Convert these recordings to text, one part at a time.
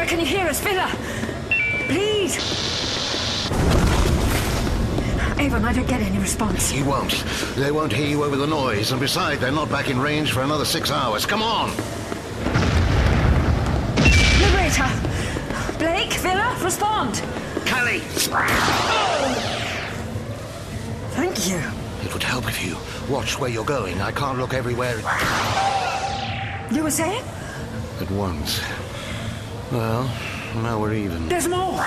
Villa, can you hear us? Villa! Please! Avon, I don't get any response. You won't. They won't hear you over the noise, and besides, they're not back in range for another 6 hours. Come on! Liberator! Blake, Villa, respond! Callie! Thank you. It would help if you watched where you're going. I can't look everywhere You were saying? at once. Well, now we're even. There's more!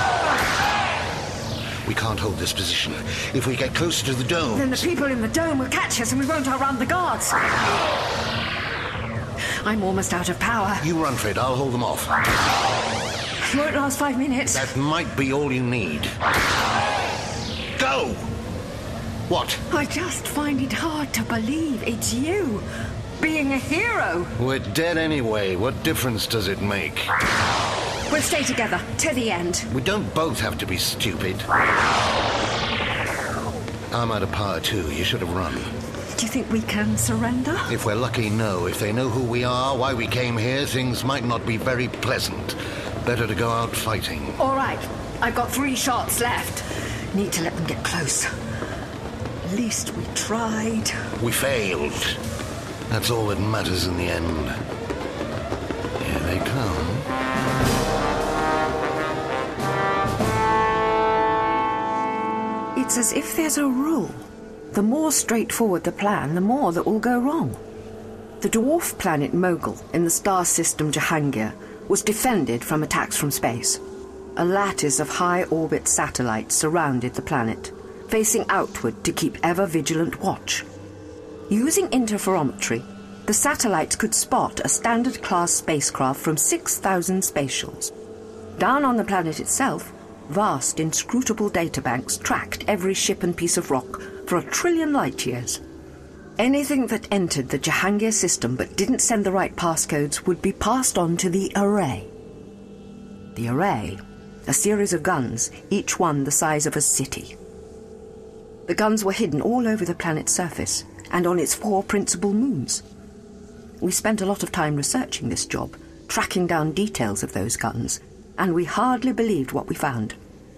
We can't hold this position. If we get closer to the dome... Then the people in the dome will catch us and we won't outrun the guards. I'm almost out of power. You run, Fred. I'll hold them off. It won't last 5 minutes. That might be all you need. Go! What? I just find it hard to believe it's you, being a hero. We're dead anyway. What difference does it make? We'll stay together, to the end. We don't both have to be stupid. I'm out of power too. You should have run. Do you think we can surrender? If we're lucky, no. If they know who we are, why we came here, things might not be very pleasant. Better to go out fighting. All right, I've got 3 shots left. Need to let them get close. At least we tried. We failed. That's all that matters in the end. Here they come. It's as if there's a rule. The more straightforward the plan, the more that will go wrong. The dwarf planet Mogul in the star system Jahangir was defended from attacks from space. A lattice of high-orbit satellites surrounded the planet, facing outward to keep ever-vigilant watch. Using interferometry, the satellites could spot a standard-class spacecraft from 6,000 spatials. Down on the planet itself, vast, inscrutable databanks tracked every ship and piece of rock for 1 trillion light-years. Anything that entered the Jahangir system but didn't send the right passcodes would be passed on to the Array. The Array, a series of guns, each one the size of a city. The guns were hidden all over the planet's surface and on its 4 principal moons. We spent a lot of time researching this job, tracking down details of those guns, and we hardly believed what we found.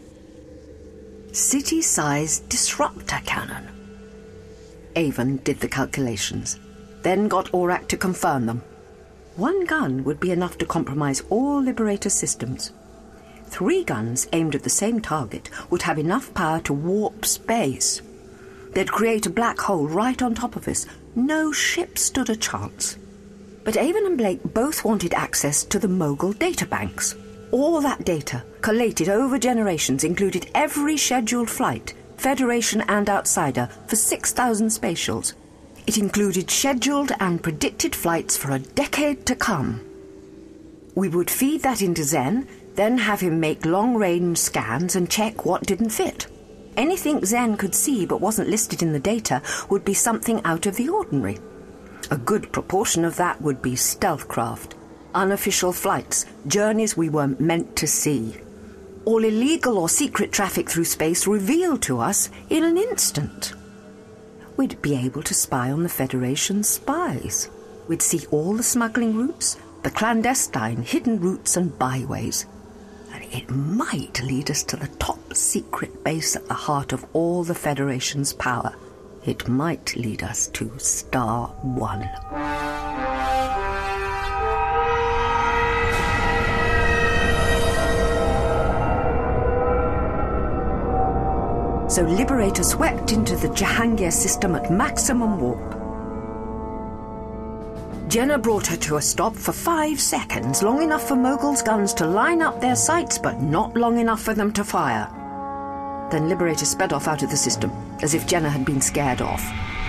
City-sized disruptor cannon. Avon did the calculations, then got Aurak to confirm them. 1 gun would be enough to compromise all Liberator systems. 3 guns aimed at the same target would have enough power to warp space. They'd create a black hole right on top of us. No ship stood a chance. But Avon and Blake both wanted access to the Mogul databanks. All that data, collated over generations, included every scheduled flight, Federation and outsider, for 6,000 spatials. It included scheduled and predicted flights for a decade to come. We would feed that into Zen, then have him make long-range scans and check what didn't fit. Anything Zen could see but wasn't listed in the data would be something out of the ordinary. A good proportion of that would be stealth craft, unofficial flights, journeys we weren't meant to see. All illegal or secret traffic through space revealed to us in an instant. We'd be able to spy on the Federation's spies. We'd see all the smuggling routes, the clandestine hidden routes and byways. And it might lead us to the top secret base at the heart of all the Federation's power. It might lead us to Star One. So Liberator swept into the Jahangir system at maximum warp. Jenna brought her to a stop for 5 seconds, long enough for Mogul's guns to line up their sights, but not long enough for them to fire. Then Liberator sped off out of the system, as if Jenna had been scared off.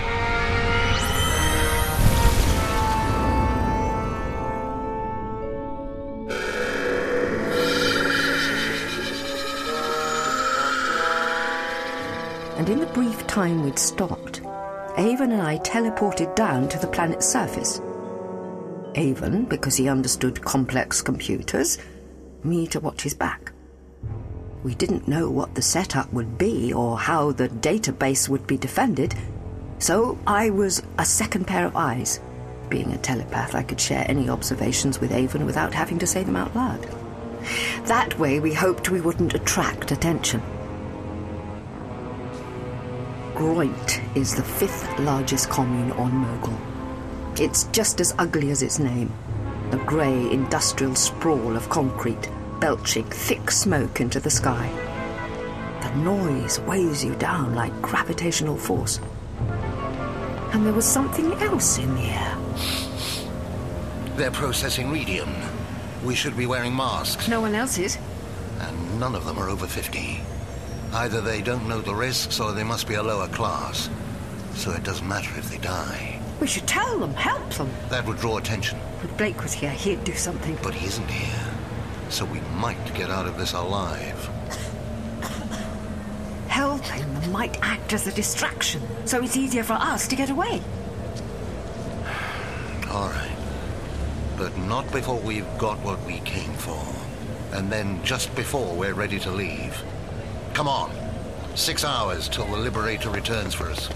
And in the brief time we'd stopped, Avon and I teleported down to the planet's surface. Avon, because he understood complex computers, me to watch his back. We didn't know what the setup would be or how the database would be defended, so I was a second pair of eyes. Being a telepath, I could share any observations with Avon without having to say them out loud. That way we hoped we wouldn't attract attention. Groit is the 5th largest commune on Mogul. It's just as ugly as its name. A grey industrial sprawl of concrete, belching thick smoke into the sky. The noise weighs you down like gravitational force. And there was something else in the air. They're processing rhedium. We should be wearing masks. No one else is. And none of them are over 50. Either they don't know the risks or they must be a lower class. So it doesn't matter if they die. We should tell them, help them. That would draw attention. If Blake was here, he'd do something. But he isn't here. So we might get out of this alive. Helping them might act as a distraction, so it's easier for us to get away. All right. But not before we've got what we came for. And then just before we're ready to leave. Come on. 6 hours till the Liberator returns for us.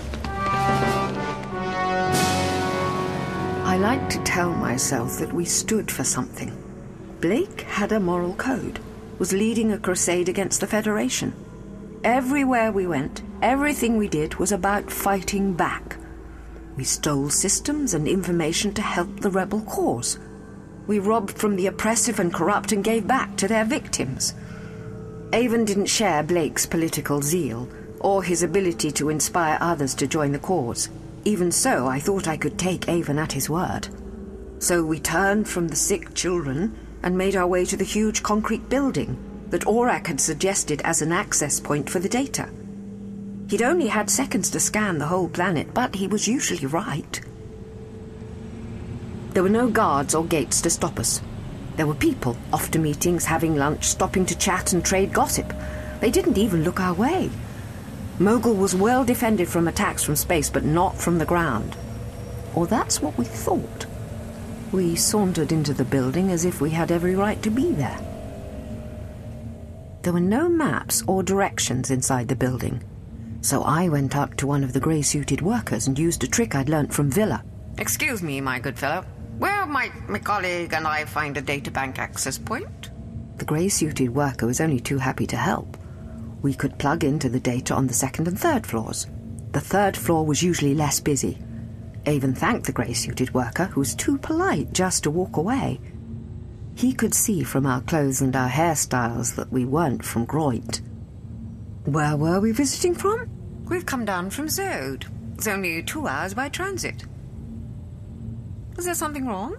I like to tell myself that we stood for something. Blake had a moral code, was leading a crusade against the Federation. Everywhere we went, everything we did was about fighting back. We stole systems and information to help the rebel cause. We robbed from the oppressive and corrupt and gave back to their victims. Avon didn't share Blake's political zeal, or his ability to inspire others to join the cause. Even so, I thought I could take Avon at his word. So we turned from the sick children and made our way to the huge concrete building that Aurak had suggested as an access point for the data. He'd only had seconds to scan the whole planet, but he was usually right. There were no guards or gates to stop us. There were people off to meetings, having lunch, stopping to chat and trade gossip. They didn't even look our way. Mogul was well defended from attacks from space, but not from the ground. Or that's what we thought. We sauntered into the building as if we had every right to be there. There were no maps or directions inside the building, so I went up to one of the grey-suited workers and used a trick I'd learnt from Villa. Excuse me, my good fellow. Where might my colleague and I find a databank access point? The grey-suited worker was only too happy to help. We could plug into the data on the 2nd and 3rd floors. The 3rd floor was usually less busy. Avon thanked the grey-suited worker, who was too polite just to walk away. He could see from our clothes and our hairstyles that we weren't from Groit. Where were we visiting from? We've come down from Zode. It's only 2 hours by transit. Is there something wrong?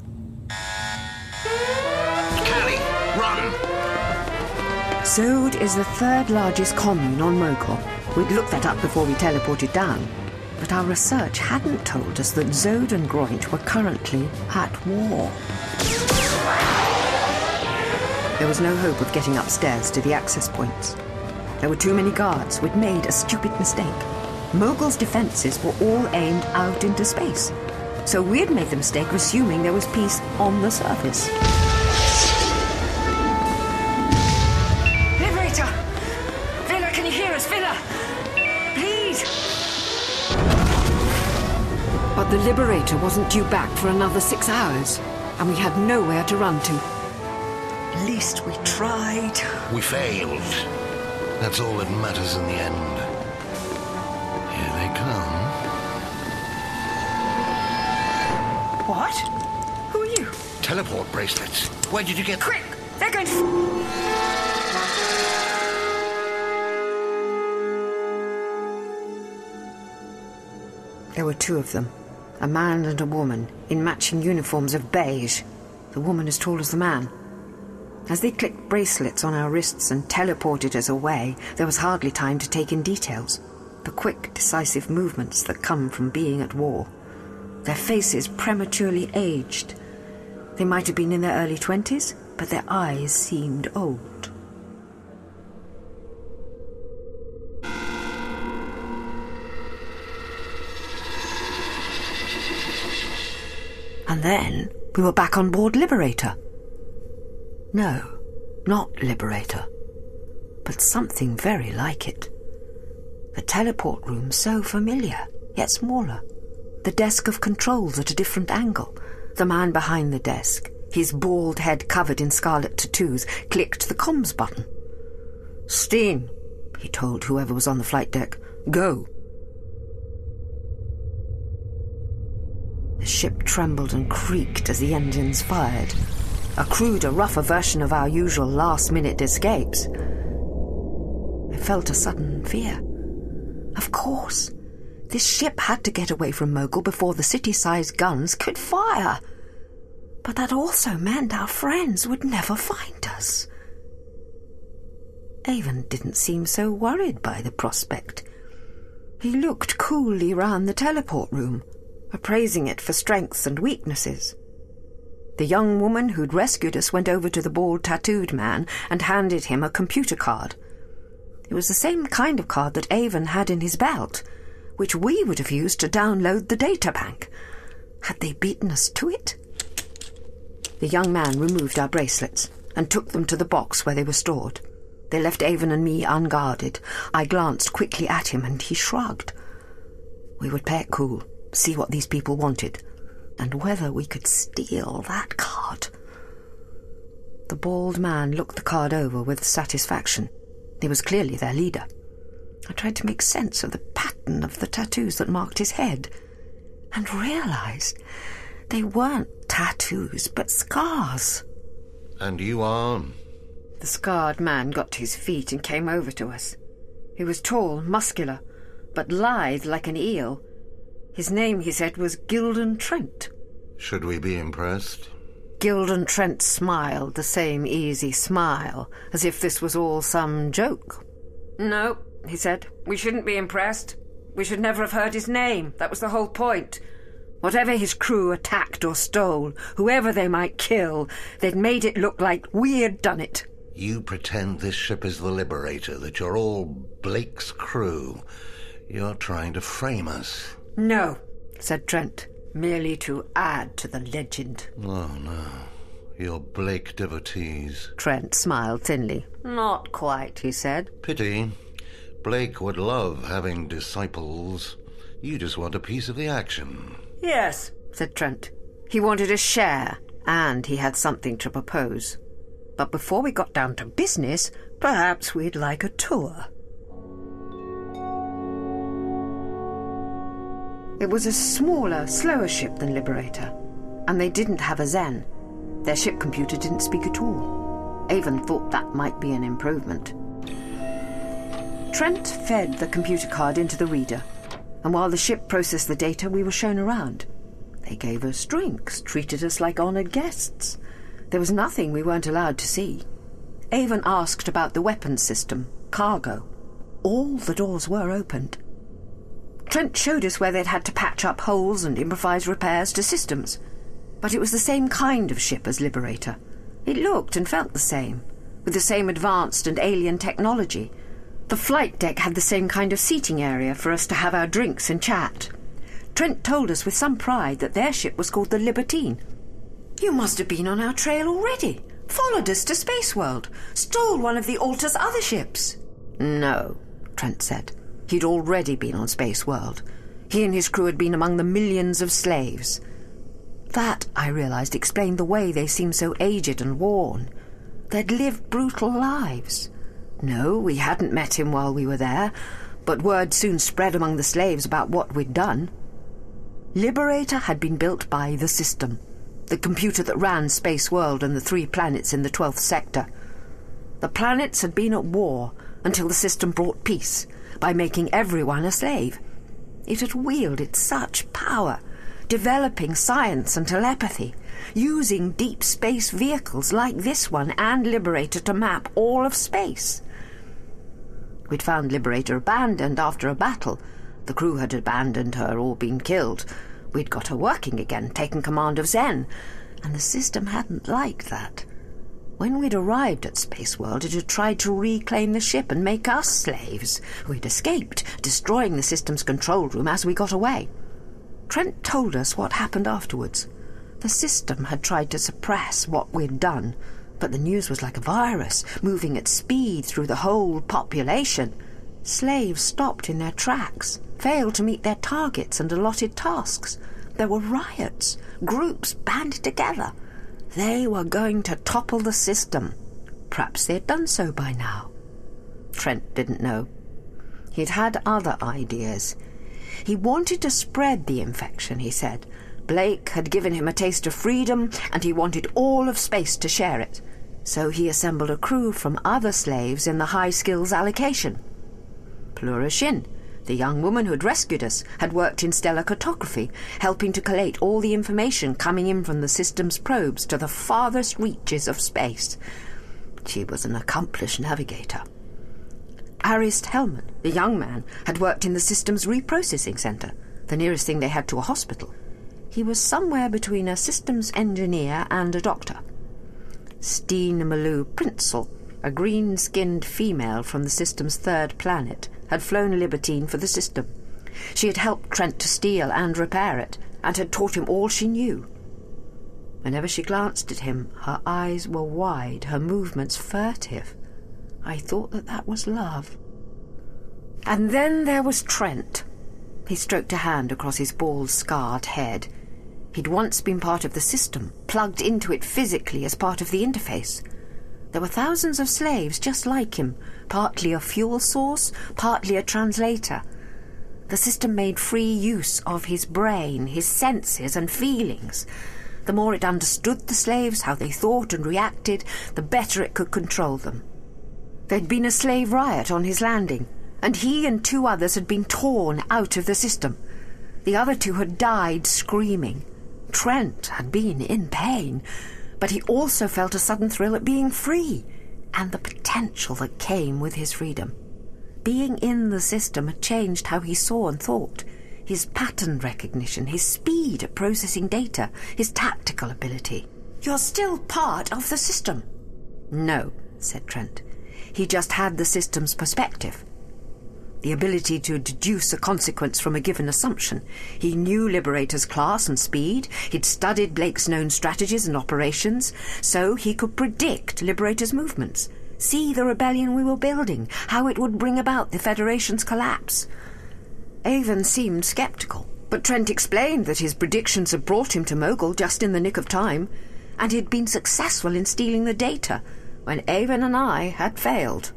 Callie, run! Zode is the 3rd largest commune on Mogul. We'd looked that up before we teleported down. But our research hadn't told us that Zode and Groit were currently at war. There was no hope of getting upstairs to the access points. There were too many guards. We'd made a stupid mistake. Mogul's defenses were all aimed out into space. So we'd made the mistake of assuming there was peace on the surface. Liberator! Villa, can you hear us? Villa! Please! But the Liberator wasn't due back for another 6 hours, and we had nowhere to run to. At least we tried. We failed. That's all that matters in the end. Here they come. What? Who are you? Teleport bracelets. Where did you get... Quick! They're going to... There were 2 of them, a man and a woman, in matching uniforms of beige, the woman as tall as the man. As they clicked bracelets on our wrists and teleported us away, there was hardly time to take in details. The quick, decisive movements that come from being at war. Their faces prematurely aged. They might have been in their early 20s, but their eyes seemed old. And then we were back on board Liberator. No, not Liberator, but something very like it. The teleport room so familiar, yet smaller. The desk of controls at a different angle. The man behind the desk, His bald head covered in scarlet tattoos, clicked the comms button. "Steen," he told whoever was on the flight deck. "Go." The ship trembled and creaked as the engines fired. A cruder, rougher version of our usual last-minute escapes. I felt a sudden fear. Of course, this ship had to get away from Mogul before the city-sized guns could fire. But that also meant our friends would never find us. Avon didn't seem so worried by the prospect. He looked coolly round the teleport room, appraising it for strengths and weaknesses. The young woman who'd rescued us went over to the bald tattooed man and handed him a computer card. It was the same kind of card that Avon had in his belt, which we would have used to download the data bank. Had they beaten us to it? The young man removed our bracelets and took them to the box where they were stored. They left Avon and me unguarded. I glanced quickly at him and he shrugged. We would play it cool, see what these people wanted, and whether we could steal that card. The bald man looked the card over with satisfaction. He was clearly their leader. I tried to make sense of the pattern of the tattoos that marked his head, and realized they weren't tattoos, but scars. "And you are?" The scarred man got to his feet and came over to us. He was tall, muscular, but lithe like an eel. His name, he said, was Gilden Trent. "Should we be impressed?" Gilden Trent smiled, the same easy smile, as if this was all some joke. "No," he said, "we shouldn't be impressed. We should never have heard his name. That was the whole point. Whatever his crew attacked or stole, whoever they might kill, they'd made it look like we had done it." "You pretend this ship is the Liberator, that you're all Blake's crew. You're trying to frame us." "No," said Trent, "merely to add to the legend." "Oh, no. You're Blake devotees." Trent smiled thinly. "Not quite," he said. "Pity. Blake would love having disciples. You just want a piece of the action." "Yes," said Trent. He wanted a share, and he had something to propose. But before we got down to business, perhaps we'd like a tour. It was a smaller, slower ship than Liberator, and they didn't have a Zen. Their ship computer didn't speak at all. Avon thought that might be an improvement. Trent fed the computer card into the reader, and while the ship processed the data, we were shown around. They gave us drinks, treated us like honoured guests. There was nothing we weren't allowed to see. Avon asked about the weapons system, cargo. All the doors were opened. Trent showed us where they'd had to patch up holes and improvise repairs to systems. But it was the same kind of ship as Liberator. It looked and felt the same, with the same advanced and alien technology. The flight deck had the same kind of seating area for us to have our drinks and chat. Trent told us with some pride that their ship was called the Libertine. "You must have been on our trail already, followed us to Space World, stole one of the Alta's other ships." "No," Trent said. He'd already been on Space World. He and his crew had been among the millions of slaves. That, I realized, explained the way they seemed so aged and worn. They'd lived brutal lives. No, we hadn't met him while we were there, but word soon spread among the slaves about what we'd done. Liberator had been built by the System, the computer that ran Space World and the 3 planets in the 12th sector. The planets had been at war until the System brought peace by making everyone a slave. It had wielded such power, developing science and telepathy, using deep space vehicles like this one and Liberator to map all of space. We'd found Liberator abandoned after a battle. The crew had abandoned her or been killed. We'd got her working again, taken command of Zen, and the System hadn't liked that. When we'd arrived at Space World, it had tried to reclaim the ship and make us slaves. We'd escaped, destroying the System's control room as we got away. Trent told us what happened afterwards. The System had tried to suppress what we'd done, but the news was like a virus, moving at speed through the whole population. Slaves stopped in their tracks, failed to meet their targets and allotted tasks. There were riots, groups banded together. They were going to topple the system. Perhaps they'd done so by now. Trent didn't know. He'd had other ideas. He wanted to spread the infection, he said. Blake had given him a taste of freedom, and he wanted all of space to share it. So he assembled a crew from other slaves in the high skills allocation. Plura Shin, the young woman who'd rescued us, had worked in stellar cartography, helping to collate all the information coming in from the system's probes to the farthest reaches of space. She was an accomplished navigator. Arist Hellman, the young man, had worked in the system's reprocessing centre, the nearest thing they had to a hospital. He was somewhere between a systems engineer and a doctor. Steen Malou Prinzel, a green-skinned female from the system's third planet, had flown Libertine for the system. She had helped Trent to steal and repair it, and had taught him all she knew. Whenever she glanced at him, her eyes were wide, her movements furtive. I thought that was love. And then there was Trent. He stroked a hand across his bald, scarred head. He'd once been part of the system, plugged into it physically as part of the interface. There were thousands of slaves just like him, partly a fuel source, partly a translator. The system made free use of his brain, his senses and feelings. The more it understood the slaves, how they thought and reacted, the better it could control them. There'd been a slave riot on his landing, and he and 2 others had been torn out of the system. The other 2 had died screaming. Trent had been in pain, but he also felt a sudden thrill at being free, and the potential that came with his freedom. Being in the system had changed how he saw and thought. His pattern recognition, his speed at processing data, his tactical ability. "You're still part of the system." "No," said Trent. He just had the system's perspective. The ability to deduce a consequence from a given assumption. He knew Liberator's class and speed. He'd studied Blake's known strategies and operations, so he could predict Liberator's movements, see the rebellion we were building, how it would bring about the Federation's collapse. Avon seemed sceptical, but Trent explained that his predictions had brought him to Mogul just in the nick of time, and he'd been successful in stealing the data when Avon and I had failed.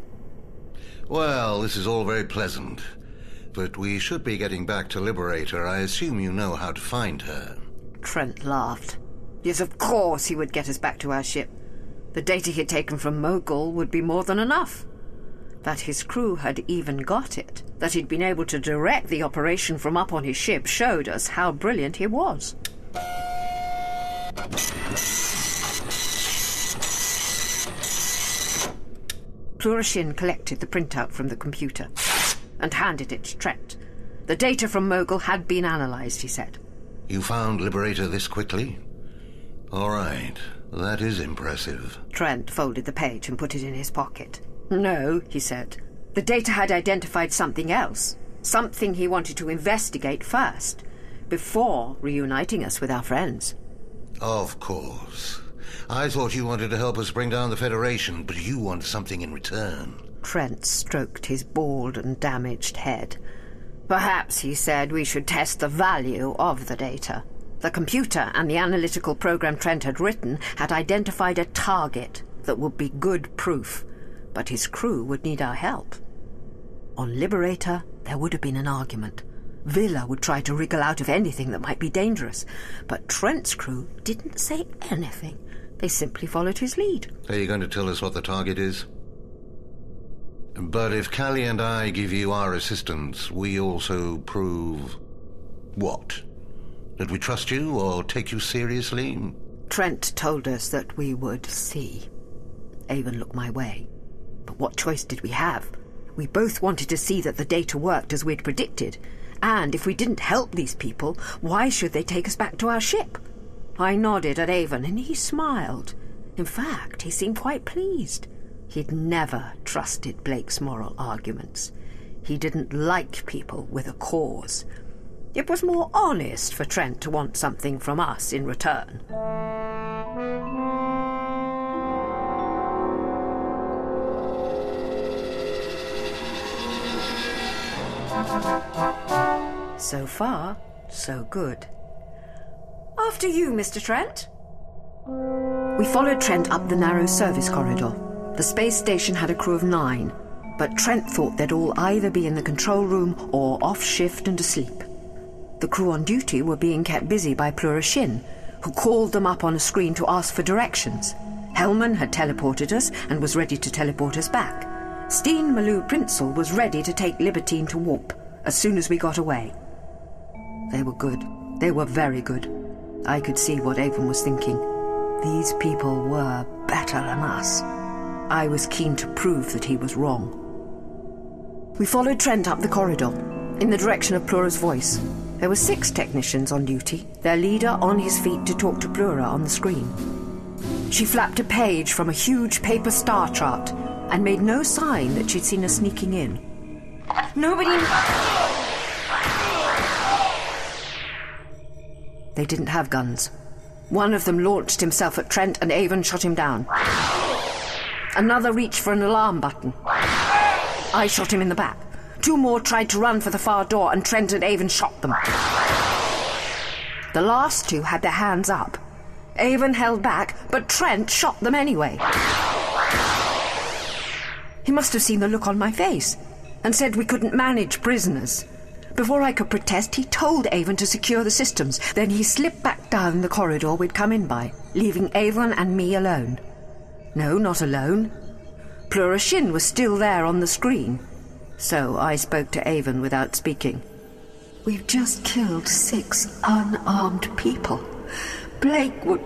Well, this is all very pleasant, but we should be getting back to Liberator. I assume you know how to find her. Trent laughed. Yes, of course he would get us back to our ship. The data he'd taken from Mogul would be more than enough. That his crew had even got it, that he'd been able to direct the operation from up on his ship, showed us how brilliant he was. Plura Shin collected the printout from the computer and handed it to Trent. The data from Mogul had been analysed, he said. You found Liberator this quickly? All right, that is impressive. Trent folded the page and put it in his pocket. No, he said. The data had identified something else, something he wanted to investigate first, before reuniting us with our friends. Of course. I thought you wanted to help us bring down the Federation, but you want something in return. Trent stroked his bald and damaged head. Perhaps, he said, we should test the value of the data. The computer and the analytical program Trent had written had identified a target that would be good proof, but his crew would need our help. On Liberator, there would have been an argument. Villa would try to wriggle out of anything that might be dangerous, but Trent's crew didn't say anything. They simply followed his lead. Are you going to tell us what the target is? But if Callie and I give you our assistance, we also prove... what? That we trust you or take you seriously? Trent told us that we would see. Avon looked my way. But what choice did we have? We both wanted to see that the data worked as we'd predicted. And if we didn't help these people, why should they take us back to our ship? I nodded at Avon, and he smiled. In fact, he seemed quite pleased. He'd never trusted Blake's moral arguments. He didn't like people with a cause. It was more honest for Trent to want something from us in return. So far, so good. After you, Mr. Trent. We followed Trent up the narrow service corridor. The space station had a crew of 9, but Trent thought they'd all either be in the control room or off shift and asleep. The crew on duty were being kept busy by Plura Shin, who called them up on a screen to ask for directions. Hellman had teleported us and was ready to teleport us back. Steen Malou Prinzel was ready to take Libertine to warp as soon as we got away. They were good. They were very good. I could see what Avon was thinking. These people were better than us. I was keen to prove that he was wrong. We followed Trent up the corridor, in the direction of Plura's voice. There were 6 technicians on duty, their leader on his feet to talk to Plura on the screen. She flapped a page from a huge paper star chart and made no sign that she'd seen us sneaking in. Nobody... They didn't have guns. One of them launched himself at Trent and Avon shot him down. Another reached for an alarm button. I shot him in the back. 2 more tried to run for the far door and Trent and Avon shot them. The last 2 had their hands up. Avon held back, but Trent shot them anyway. He must have seen the look on my face and said we couldn't manage prisoners. Before I could protest, he told Avon to secure the systems. Then he slipped back down the corridor we'd come in by, leaving Avon and me alone. No, not alone. Plura Shin was still there on the screen. So I spoke to Avon without speaking. We've just killed 6 unarmed people. Blake would...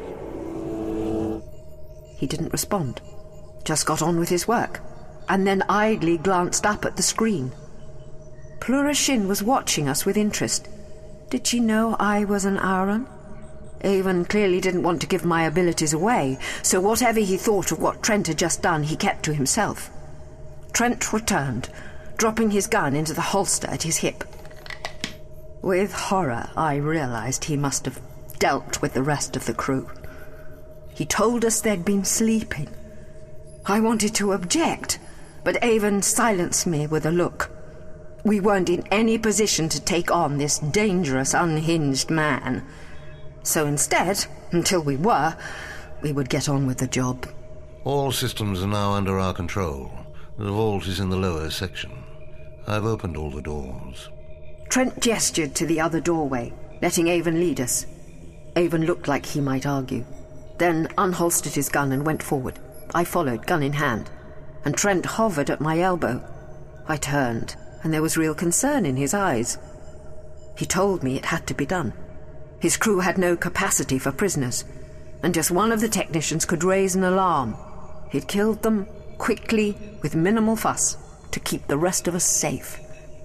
He didn't respond. Just got on with his work. And then idly glanced up at the screen. Plura Shin was watching us with interest. Did she know I was an Auron? Avon clearly didn't want to give my abilities away, so whatever he thought of what Trent had just done, he kept to himself. Trent returned, dropping his gun into the holster at his hip. With horror, I realized he must have dealt with the rest of the crew. He told us they'd been sleeping. I wanted to object, but Avon silenced me with a look. We weren't in any position to take on this dangerous, unhinged man. So instead, until we were, we would get on with the job. All systems are now under our control. The vault is in the lower section. I've opened all the doors. Trent gestured to the other doorway, letting Avon lead us. Avon looked like he might argue, then unholstered his gun and went forward. I followed, gun in hand, and Trent hovered at my elbow. I turned, and there was real concern in his eyes. He told me it had to be done. His crew had no capacity for prisoners, and just one of the technicians could raise an alarm. He'd killed them quickly, with minimal fuss, to keep the rest of us safe.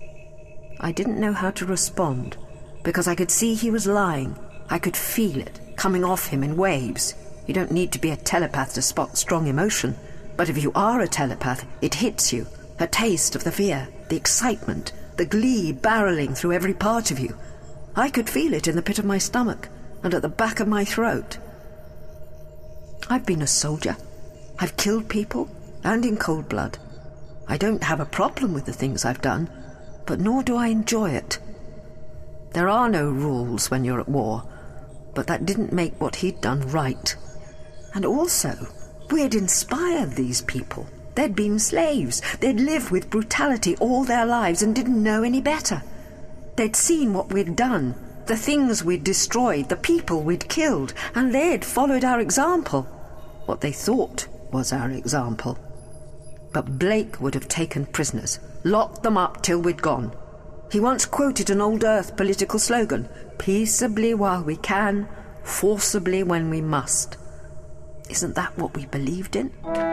I didn't know how to respond, because I could see he was lying. I could feel it coming off him in waves. You don't need to be a telepath to spot strong emotion, but if you are a telepath, it hits you. A taste of the fear, the excitement, the glee barreling through every part of you. I could feel it in the pit of my stomach and at the back of my throat. I've been a soldier. I've killed people, and in cold blood. I don't have a problem with the things I've done, but nor do I enjoy it. There are no rules when you're at war, but that didn't make what he'd done right. And also, we'd inspired these people. They'd been slaves. They'd lived with brutality all their lives and didn't know any better. They'd seen what we'd done, the things we'd destroyed, the people we'd killed, and they'd followed our example. What they thought was our example. But Blake would have taken prisoners, locked them up till we'd gone. He once quoted an old Earth political slogan, "Peaceably while we can, forcibly when we must." Isn't that what we believed in?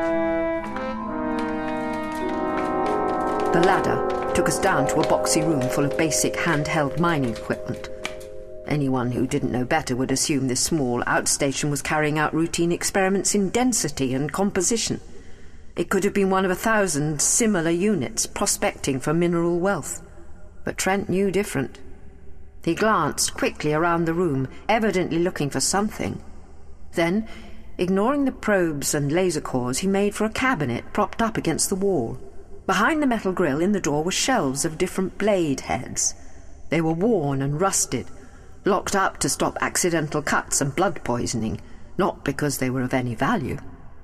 The ladder took us down to a boxy room full of basic handheld mining equipment. Anyone who didn't know better would assume this small outstation was carrying out routine experiments in density and composition. It could have been one of 1,000 similar units prospecting for mineral wealth. But Trent knew different. He glanced quickly around the room, evidently looking for something. Then, ignoring the probes and laser cores, he made for a cabinet propped up against the wall. Behind the metal grille in the door were shelves of different blade heads. They were worn and rusted, locked up to stop accidental cuts and blood poisoning, not because they were of any value.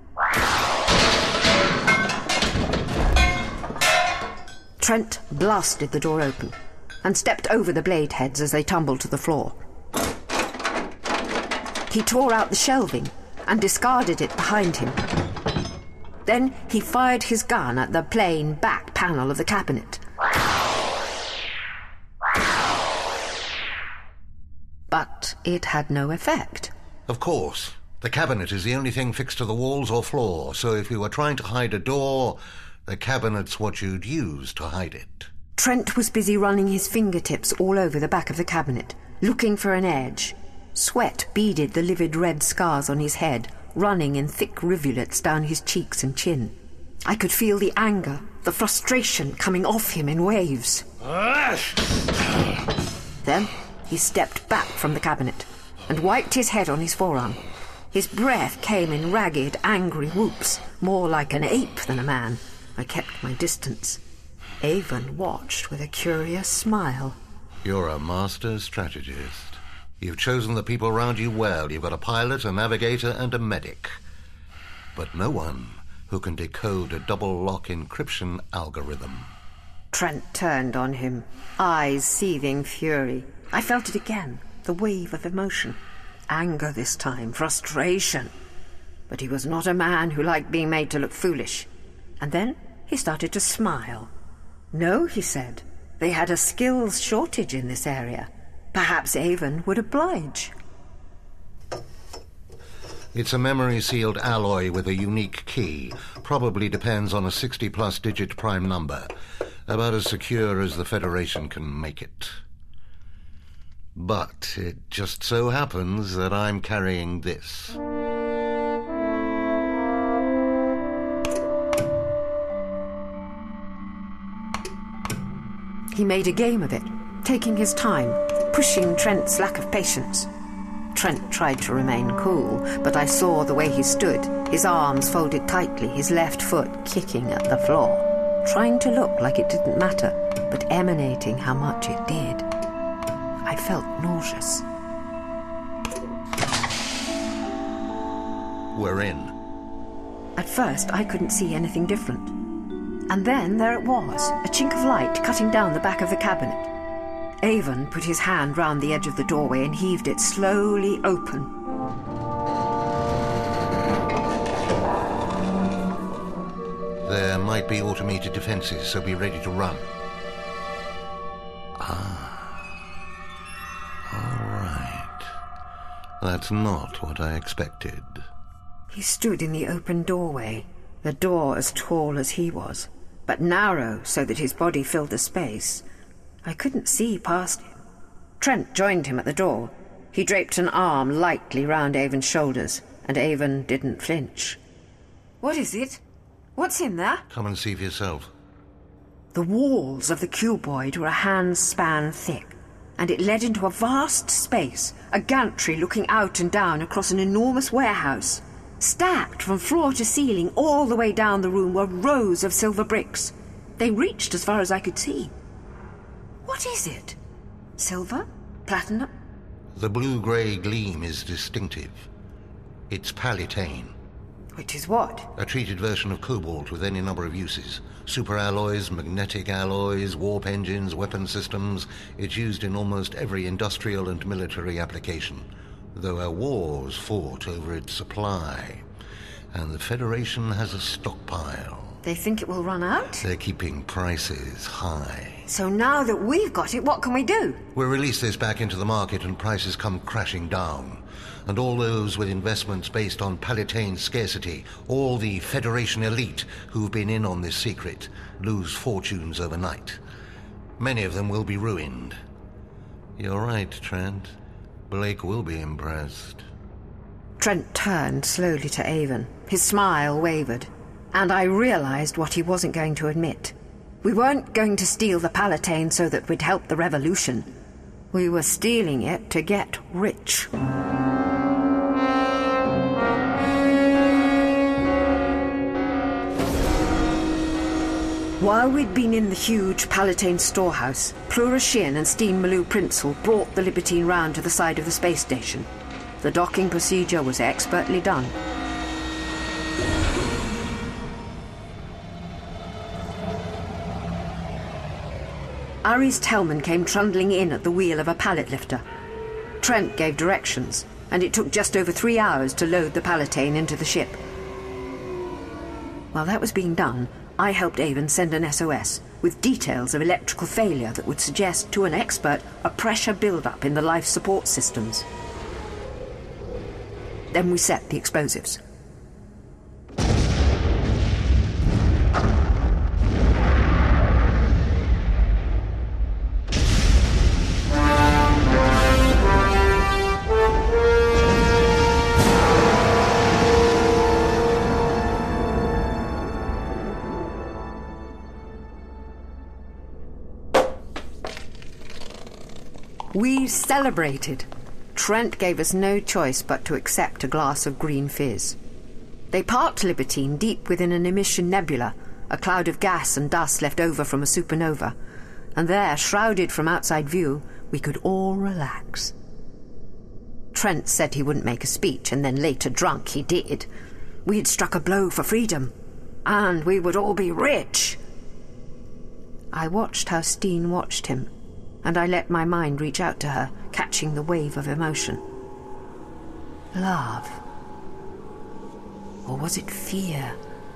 Trent blasted the door open and stepped over the blade heads as they tumbled to the floor. He tore out the shelving and discarded it behind him. Then he fired his gun at the plain back panel of the cabinet. But it had no effect. Of course. The cabinet is the only thing fixed to the walls or floor, so if you were trying to hide a door, the cabinet's what you'd use to hide it. Trent was busy running his fingertips all over the back of the cabinet, looking for an edge. Sweat beaded the livid red scars on his head, running in thick rivulets down his cheeks and chin. I could feel the anger, the frustration coming off him in waves. Then he stepped back from the cabinet and wiped his head on his forearm. His breath came in ragged, angry whoops, more like an ape than a man. I kept my distance. Avon watched with a curious smile. You're a master strategist. You've chosen the people around you well. You've got a pilot, a navigator, and a medic. But no one who can decode a double-lock encryption algorithm. Trent turned on him, eyes seething fury. I felt it again, the wave of emotion. Anger this time, frustration. But he was not a man who liked being made to look foolish. And then he started to smile. No, he said, they had a skills shortage in this area. Perhaps Avon would oblige. It's a memory-sealed alloy with a unique key. Probably depends on a 60-plus digit prime number. About as secure as the Federation can make it. But it just so happens that I'm carrying this. He made a game of it, taking his time, pushing Trent's lack of patience. Trent tried to remain cool, but I saw the way he stood, his arms folded tightly, his left foot kicking at the floor, trying to look like it didn't matter, but emanating how much it did. I felt nauseous. We're in. At first, I couldn't see anything different. And then there it was, a chink of light cutting down the back of the cabinet. Avon put his hand round the edge of the doorway and heaved it slowly open. There might be automated defenses, so be ready to run. That's not what I expected. He stood in the open doorway, the door as tall as he was, but narrow so that his body filled the space. I couldn't see past him. Trent joined him at the door. He draped an arm lightly round Avon's shoulders, and Avon didn't flinch. What is it? What's in there? Come and see for yourself. The walls of the cuboid were a hand-span thick, and it led into a vast space, a gantry looking out and down across an enormous warehouse. Stacked from floor to ceiling all the way down the room were rows of silver bricks. They reached as far as I could see. What is it? Silver? Platinum? The blue-grey gleam is distinctive. It's palitane. Which is what? A treated version of cobalt with any number of uses. Superalloys, magnetic alloys, warp engines, weapon systems. It's used in almost every industrial and military application, though our wars fought over its supply. And the Federation has a stockpile. They think it will run out? They're keeping prices high. So now that we've got it, what can we do? We'll release this back into the market and prices come crashing down. And all those with investments based on palitane scarcity, all the Federation elite who've been in on this secret, lose fortunes overnight. Many of them will be ruined. You're right, Trent. Blake will be impressed. Trent turned slowly to Avon. His smile wavered, and I realized what he wasn't going to admit. We weren't going to steal the palitane so that we'd help the revolution. We were stealing it to get rich. While we'd been in the huge Palitane storehouse, Plura Shin and Steen Malou Prinzel brought the Libertine round to the side of the space station. The docking procedure was expertly done. Ari's Tellman came trundling in at the wheel of a pallet lifter. Trent gave directions, and it took just over 3 hours to load the Palatine into the ship. While that was being done, I helped Avon send an SOS with details of electrical failure that would suggest to an expert a pressure build-up in the life support systems. Then we set the explosives. We celebrated. Trent gave us no choice but to accept a glass of green fizz. They parked Libertine deep within an emission nebula, a cloud of gas and dust left over from a supernova, and there, shrouded from outside view, we could all relax. Trent said he wouldn't make a speech, and then later, drunk, he did. We had struck a blow for freedom, and we would all be rich. I watched how Steen watched him, and I let my mind reach out to her, catching the wave of emotion. Love. Or was it fear?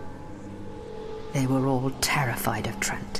They were all terrified of Trent.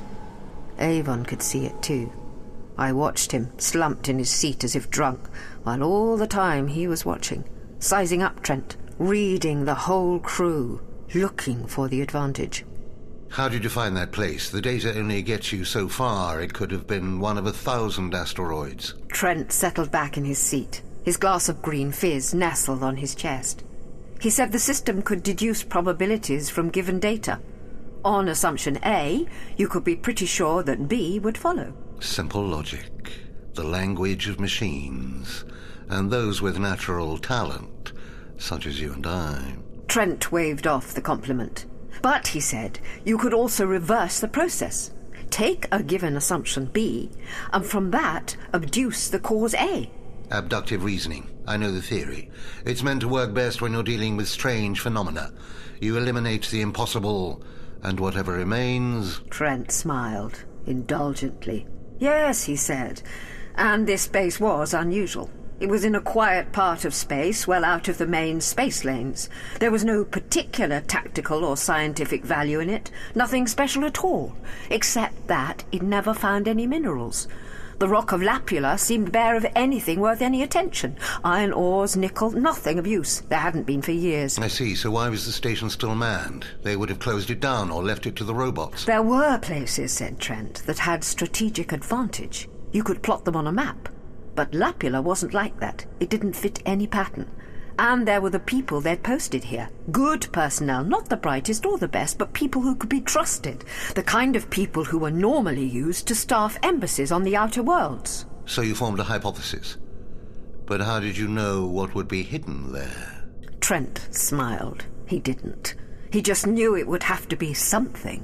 Avon could see it too. I watched him, slumped in his seat as if drunk, while all the time he was watching, sizing up Trent, reading the whole crew, looking for the advantage. How did you find that place? The data only gets you so far. It could have been one of 1,000 asteroids. Trent settled back in his seat, his glass of green fizz nestled on his chest. He said the system could deduce probabilities from given data. On assumption A, you could be pretty sure that B would follow. Simple logic. The language of machines. And those with natural talent, such as you and I. Trent waved off the compliment. But, he said, you could also reverse the process. Take a given assumption B, and from that, abduce the cause A. Abductive reasoning. I know the theory. It's meant to work best when you're dealing with strange phenomena. You eliminate the impossible, and whatever remains... Trent smiled, indulgently. Yes, he said, and this base was unusual. It was in a quiet part of space, well out of the main space lanes. There was no particular tactical or scientific value in it, nothing special at all, except that it never found any minerals. The rock of Lapula seemed bare of anything worth any attention. Iron ores, nickel, nothing of use. There hadn't been for years. I see. So why was the station still manned? They would have closed it down or left it to the robots. There were places, said Trent, that had strategic advantage. You could plot them on a map. But Lapula wasn't like that. It didn't fit any pattern. And there were the people they'd posted here. Good personnel, not the brightest or the best, but people who could be trusted. The kind of people who were normally used to staff embassies on the outer worlds. So you formed a hypothesis. But how did you know what would be hidden there? Trent smiled. He didn't. He just knew it would have to be something.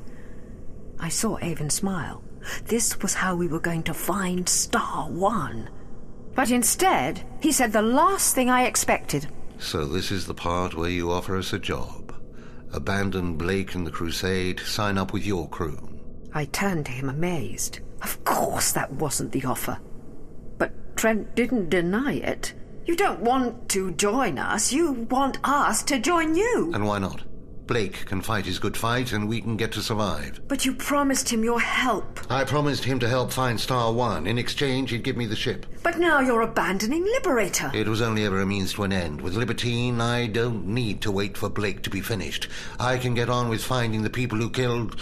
I saw Avon smile. This was how we were going to find Star One. But instead, he said the last thing I expected. So this is the part where you offer us a job. Abandon Blake and the Crusade, sign up with your crew. I turned to him amazed. Of course that wasn't the offer. But Trent didn't deny it. You don't want to join us, you want us to join you. And why not? Blake can fight his good fight, and we can get to survive. But you promised him your help. I promised him to help find Star One. In exchange, he'd give me the ship. But now you're abandoning Liberator. It was only ever a means to an end. With Libertine, I don't need to wait for Blake to be finished. I can get on with finding the people who killed...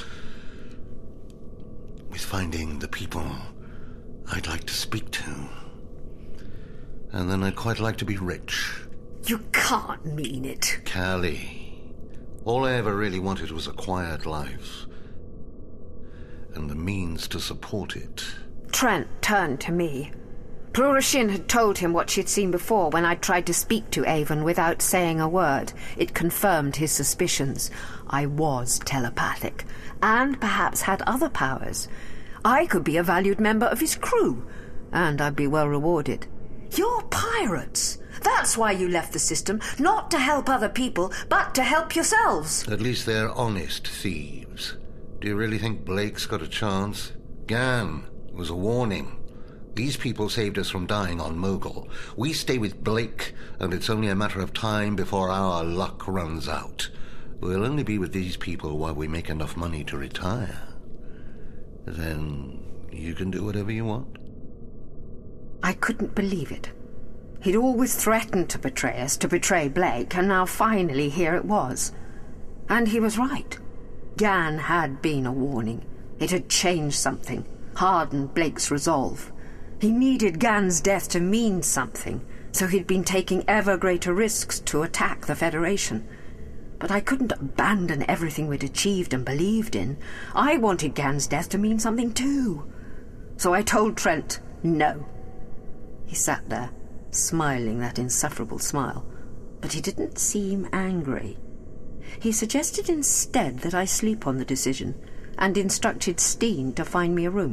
with finding the people I'd like to speak to. And then I'd quite like to be rich. You can't mean it. Callie. All I ever really wanted was a quiet life. And the means to support it. Trent turned to me. Plurashin had told him what she'd seen before when I'd tried to speak to Avon without saying a word. It confirmed his suspicions. I was telepathic, and perhaps had other powers. I could be a valued member of his crew, and I'd be well rewarded. You're pirates. That's why you left the system, not to help other people, but to help yourselves. At least they're honest thieves. Do you really think Blake's got a chance? Gan was a warning. These people saved us from dying on Mogul. We stay with Blake, and it's only a matter of time before our luck runs out. We'll only be with these people while we make enough money to retire. Then you can do whatever you want. I couldn't believe it. He'd always threatened to betray us, to betray Blake, and now finally here it was. And he was right. Gan had been a warning. It had changed something, hardened Blake's resolve. He needed Gan's death to mean something, so he'd been taking ever greater risks to attack the Federation. But I couldn't abandon everything we'd achieved and believed in. I wanted Gan's death to mean something too. So I told Trent, no. He sat there, smiling that insufferable smile, but he didn't seem angry. He suggested instead that I sleep on the decision, and instructed Steen to find me a room.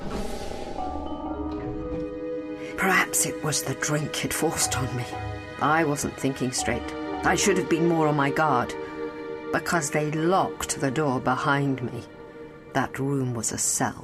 Perhaps it was the drink he'd forced on me. I wasn't thinking straight. I should have been more on my guard. Because they locked the door behind me. That room was a cell.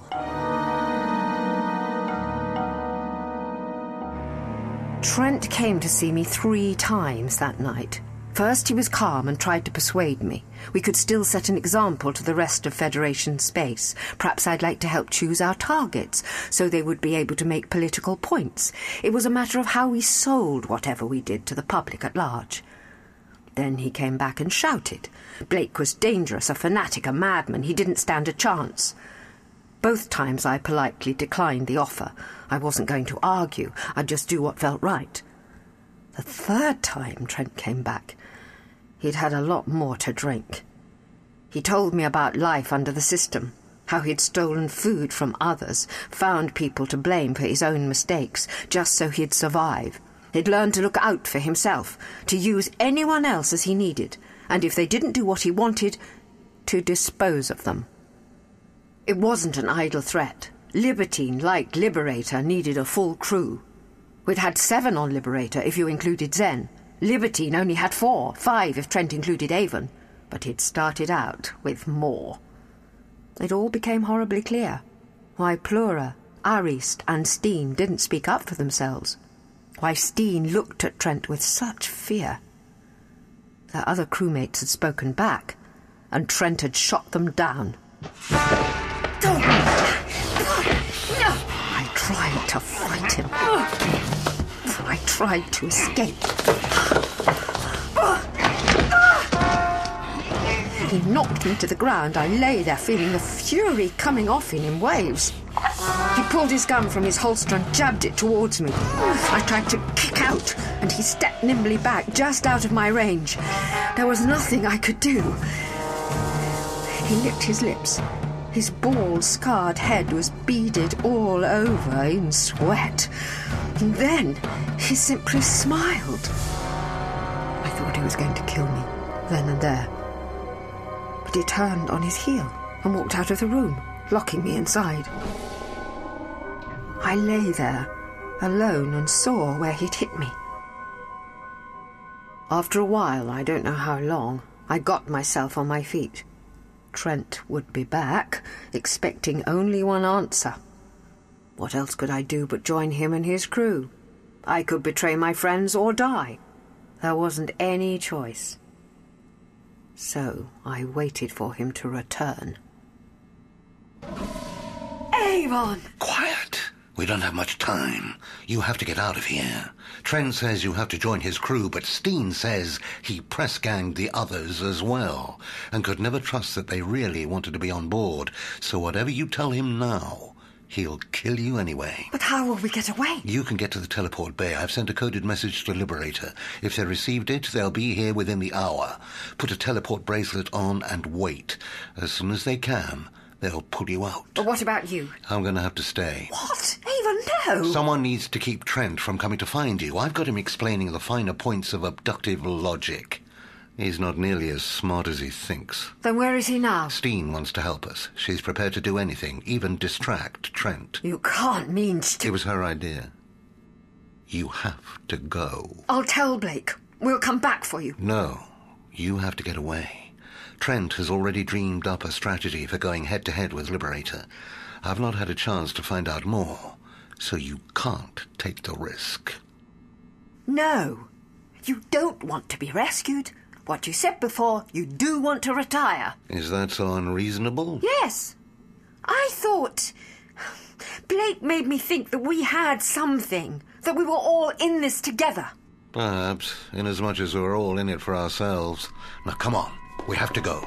Trent came to see me 3 times that night. First he was calm and tried to persuade me. We could still set an example to the rest of Federation space. Perhaps I'd like to help choose our targets, so they would be able to make political points. It was a matter of how we sold whatever we did to the public at large. Then he came back and shouted. Blake was dangerous, a fanatic, a madman. He didn't stand a chance. Both times I politely declined the offer. I wasn't going to argue. I'd just do what felt right. The 3rd time Trent came back, he'd had a lot more to drink. He told me about life under the system, how he'd stolen food from others, found people to blame for his own mistakes, just so he'd survive. He'd learned to look out for himself, to use anyone else as he needed, and if they didn't do what he wanted, to dispose of them. It wasn't an idle threat. Libertine, like Liberator, needed a full crew. We'd had 7 on Liberator, if you included Zen. Libertine only had 4, 5 if Trent included Avon. But he'd started out with more. It all became horribly clear. Why Plura, Arist and Steen didn't speak up for themselves. Why Steen looked at Trent with such fear. Their other crewmates had spoken back, and Trent had shot them down. I tried to fight him. I tried to escape. He knocked me to the ground. I lay there feeling the fury coming off in waves. He pulled his gun from his holster and jabbed it towards me. I tried to kick out, and he stepped nimbly back, just out of my range. There was nothing I could do. He licked his lips. His bald, scarred head was beaded all over in sweat. And then he simply smiled. I thought he was going to kill me, then and there. But he turned on his heel and walked out of the room, locking me inside. I lay there, alone, and saw where he'd hit me. After a while, I don't know how long, I got myself on my feet. Trent would be back, expecting only one answer. What else could I do but join him and his crew? I could betray my friends or die. There wasn't any choice. So I waited for him to return. Avon! Quiet. We don't have much time. You have to get out of here. Trent says you have to join his crew, but Steen says he press-ganged the others as well, and could never trust that they really wanted to be on board. So whatever you tell him now, he'll kill you anyway. But how will we get away? You can get to the teleport bay. I've sent a coded message to Liberator. If they received it, they'll be here within the hour. Put a teleport bracelet on and wait. As soon as they can, they'll pull you out. But what about you? I'm going to have to stay. What? Avon, no! Someone needs to keep Trent from coming to find you. I've got him explaining the finer points of abductive logic. He's not nearly as smart as he thinks. Then where is he now? Steen wants to help us. She's prepared to do anything, even distract Trent. You can't mean It was her idea. You have to go. I'll tell Blake. We'll come back for you. No, you have to get away. Trent has already dreamed up a strategy for going head-to-head with Liberator. I've not had a chance to find out more, so you can't take the risk. No, you don't want to be rescued. What you said before, you do want to retire. Is that so unreasonable? Yes. I thought... Blake made me think that we had something, that we were all in this together. Perhaps, inasmuch as we're all in it for ourselves. Now, come on. We have to go.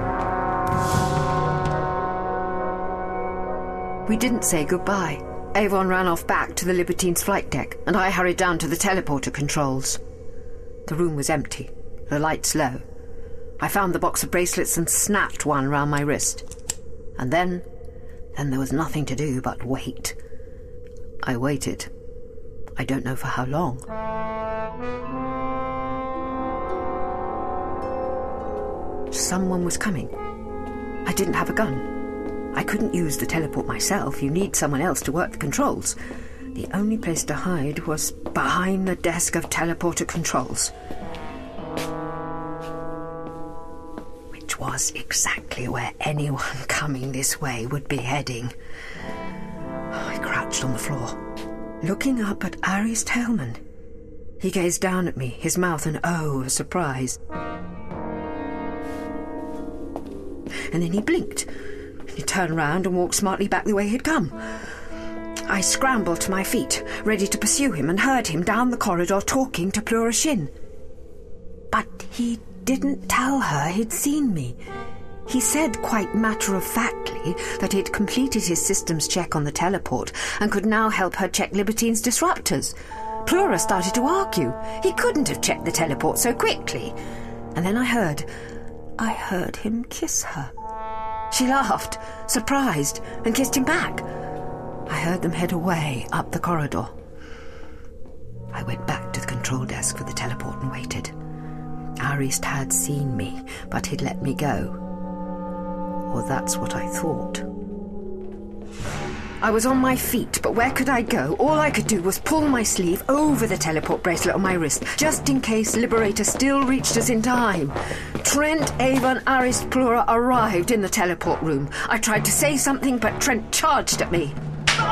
We didn't say goodbye. Avon ran off back to the Libertine's flight deck, and I hurried down to the teleporter controls. The room was empty, the lights low. I found the box of bracelets and snapped one round my wrist. And then there was nothing to do but wait. I waited. I don't know for how long. Someone was coming. I didn't have a gun. I couldn't use the teleport myself. You need someone else to work the controls. The only place to hide was behind the desk of teleporter controls. Which was exactly where anyone coming this way would be heading. I crouched on the floor, looking up at Ares Tailman. He gazed down at me, his mouth an O of surprise. And then he blinked. He turned round and walked smartly back the way he'd come. I scrambled to my feet, ready to pursue him, and heard him down the corridor talking to Plura Shin. But he didn't tell her he'd seen me. He said quite matter-of-factly that he'd completed his systems check on the teleport and could now help her check Libertine's disruptors. Plura started to argue. He couldn't have checked the teleport so quickly. And then I heard him kiss her. She laughed, surprised, and kissed him back. I heard them head away up the corridor. I went back to the control desk for the teleport and waited. Arist had seen me, but he'd let me go. Or that's what I thought. I was on my feet, but where could I go? All I could do was pull my sleeve over the teleport bracelet on my wrist, just in case Liberator still reached us in time. Trent, Avon, Arist, Plura arrived in the teleport room. I tried to say something, but Trent charged at me.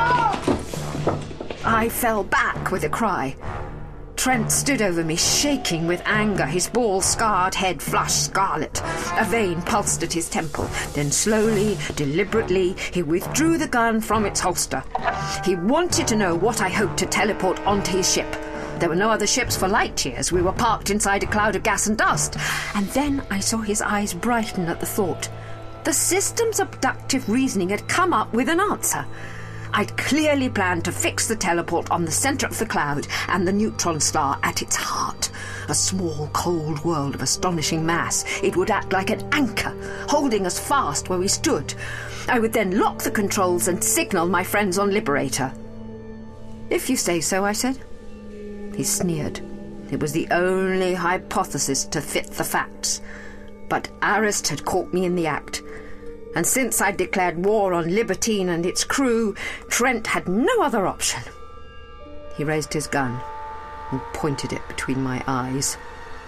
I fell back with a cry. Trent stood over me, shaking with anger, his bald-scarred head flushed scarlet. A vein pulsed at his temple. Then slowly, deliberately, he withdrew the gun from its holster. He wanted to know what I hoped to teleport onto his ship. There were no other ships for light years. We were parked inside a cloud of gas and dust. And then I saw his eyes brighten at the thought. The system's abductive reasoning had come up with an answer. I'd clearly planned to fix the teleport on the centre of the cloud and the neutron star at its heart. A small, cold world of astonishing mass. It would act like an anchor, holding us fast where we stood. I would then lock the controls and signal my friends on Liberator. If you say so, I said. He sneered. It was the only hypothesis to fit the facts. But Arist had caught me in the act. And since I'd declared war on Libertine and its crew, Trent had no other option. He raised his gun and pointed it between my eyes.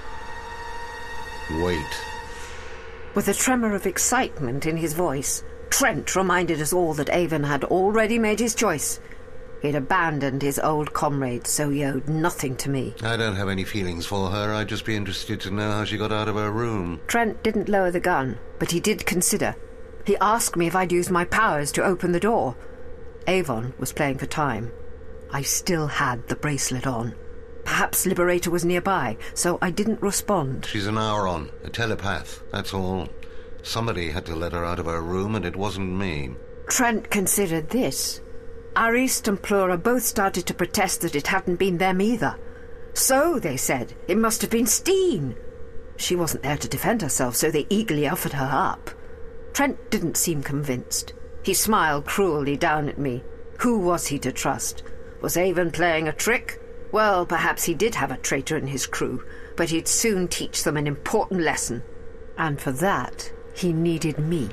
Wait. With a tremor of excitement in his voice, Trent reminded us all that Avon had already made his choice. He'd abandoned his old comrades, so he owed nothing to me. I don't have any feelings for her. I'd just be interested to know how she got out of her room. Trent didn't lower the gun, but he did consider. He asked me if I'd used my powers to open the door. Avon was playing for time. I still had the bracelet on. Perhaps Liberator was nearby, so I didn't respond. She's an Auron, a telepath, that's all. Somebody had to let her out of her room, and it wasn't me. Trent considered this. Arist and Plura both started to protest that it hadn't been them either. So, they said, it must have been Steen. She wasn't there to defend herself, so they eagerly offered her up. Trent didn't seem convinced. He smiled cruelly down at me. Who was he to trust? Was Avon playing a trick? Well, perhaps he did have a traitor in his crew, but he'd soon teach them an important lesson. And for that, he needed me.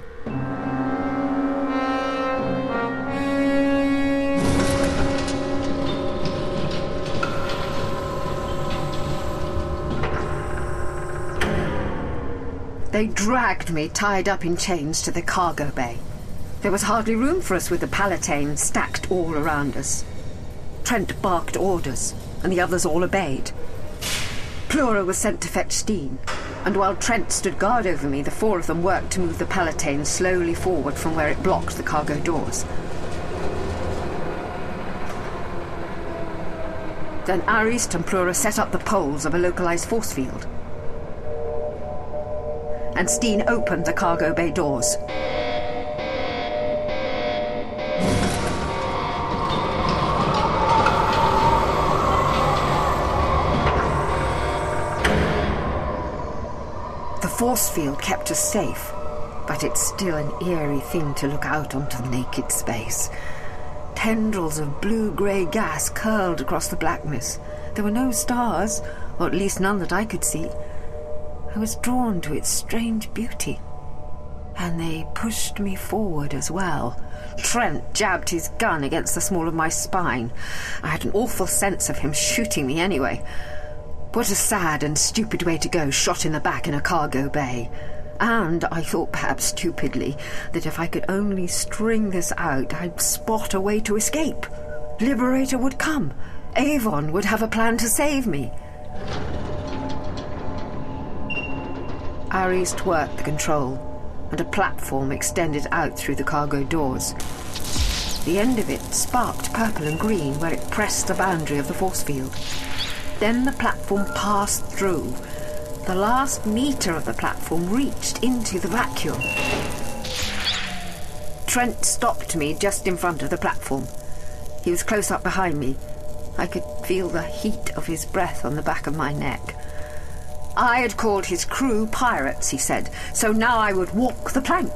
They dragged me tied up in chains to the cargo bay. There was hardly room for us with the Palatine stacked all around us. Trent barked orders, and the others all obeyed. Plura was sent to fetch Steen, and while Trent stood guard over me, the four of them worked to move the Palatine slowly forward from where it blocked the cargo doors. Then Arist and Plura set up the poles of a localized force field. And Steen opened the cargo bay doors. The force field kept us safe, but it's still an eerie thing to look out onto naked space. Tendrils of blue-grey gas curled across the blackness. There were no stars, or at least none that I could see. I was drawn to its strange beauty. And they pushed me forward as well. Trent jabbed his gun against the small of my spine. I had an awful sense of him shooting me anyway. What a sad and stupid way to go, shot in the back in a cargo bay. And I thought, perhaps stupidly, that if I could only string this out, I'd spot a way to escape. Liberator would come. Avon would have a plan to save me. Arist worked the control, and a platform extended out through the cargo doors. The end of it sparked purple and green where it pressed the boundary of the force field. Then the platform passed through. The last meter of the platform reached into the vacuum. Trent stopped me just in front of the platform. He was close up behind me. I could feel the heat of his breath on the back of my neck. I had called his crew pirates, he said, so now I would walk the plank.